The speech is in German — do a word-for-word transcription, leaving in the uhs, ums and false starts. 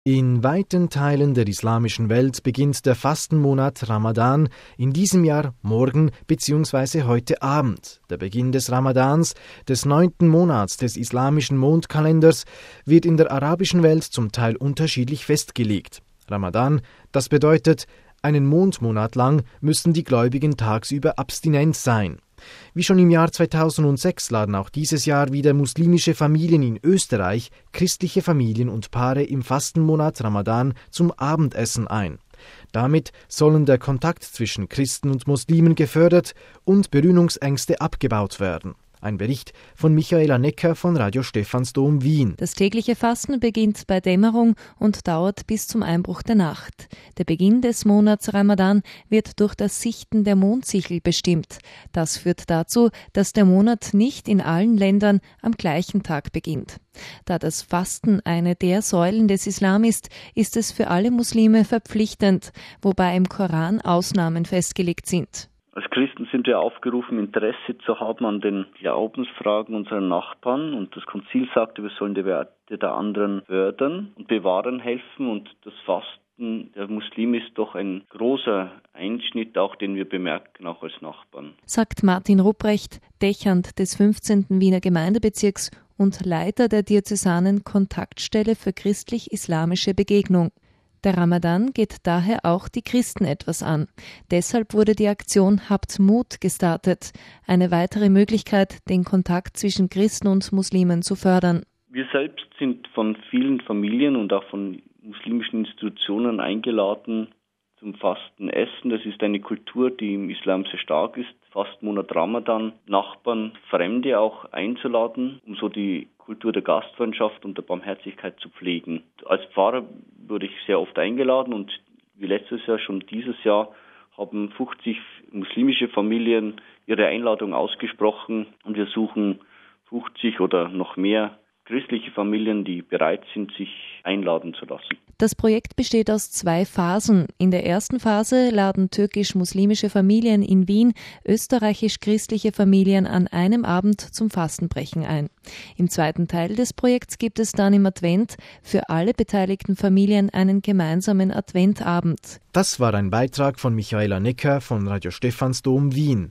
In weiten Teilen der islamischen Welt beginnt der Fastenmonat Ramadan in diesem Jahr morgen bzw. heute Abend. Der Beginn des Ramadans, des neunten Monats des islamischen Mondkalenders, wird in der arabischen Welt zum Teil unterschiedlich festgelegt. Ramadan, das bedeutet, einen Mondmonat lang müssen die Gläubigen tagsüber abstinent sein. Wie schon im Jahr zweitausendsechs laden auch dieses Jahr wieder muslimische Familien in Österreich christliche Familien und Paare im Fastenmonat Ramadan zum Abendessen ein. Damit sollen der Kontakt zwischen Christen und Muslimen gefördert und Berührungsängste abgebaut werden. Ein Bericht von Michaela Necker von Radio Stephansdom Wien. Das tägliche Fasten beginnt bei Dämmerung und dauert bis zum Einbruch der Nacht. Der Beginn des Monats Ramadan wird durch das Sichten der Mondsichel bestimmt. Das führt dazu, dass der Monat nicht in allen Ländern am gleichen Tag beginnt. Da das Fasten eine der Säulen des Islam ist, ist es für alle Muslime verpflichtend, wobei im Koran Ausnahmen festgelegt sind. Als Christen sind wir aufgerufen, Interesse zu haben an den Glaubensfragen unserer Nachbarn. Und das Konzil sagte, wir sollen die Werte der anderen fördern und bewahren helfen. Und das Fasten der Muslime ist doch ein großer Einschnitt, auch den wir bemerken, auch als Nachbarn. Sagt Martin Rupprecht, Dechant des fünfzehnten Wiener Gemeindebezirks und Leiter der diözesanen Kontaktstelle für christlich-islamische Begegnung. Der Ramadan geht daher auch die Christen etwas an. Deshalb wurde die Aktion Habt Mut gestartet. Eine weitere Möglichkeit, den Kontakt zwischen Christen und Muslimen zu fördern. Wir selbst sind von vielen Familien und auch von muslimischen Institutionen eingeladen zum Fastenessen. Das ist eine Kultur, die im Islam sehr stark ist. Fastenmonat Ramadan, Nachbarn, Fremde auch einzuladen, um so die Kultur der Gastfreundschaft und der Barmherzigkeit zu pflegen. Als Pfarrer wurde ich sehr oft eingeladen und wie letztes Jahr schon dieses Jahr haben fünfzig muslimische Familien ihre Einladung ausgesprochen und wir suchen fünfzig oder noch mehr christliche Familien, die bereit sind, sich einladen zu lassen. Das Projekt besteht aus zwei Phasen. In der ersten Phase laden türkisch-muslimische Familien in Wien österreichisch-christliche Familien an einem Abend zum Fastenbrechen ein. Im zweiten Teil des Projekts gibt es dann im Advent für alle beteiligten Familien einen gemeinsamen Adventabend. Das war ein Beitrag von Michaela Necker von Radio Stephansdom Wien.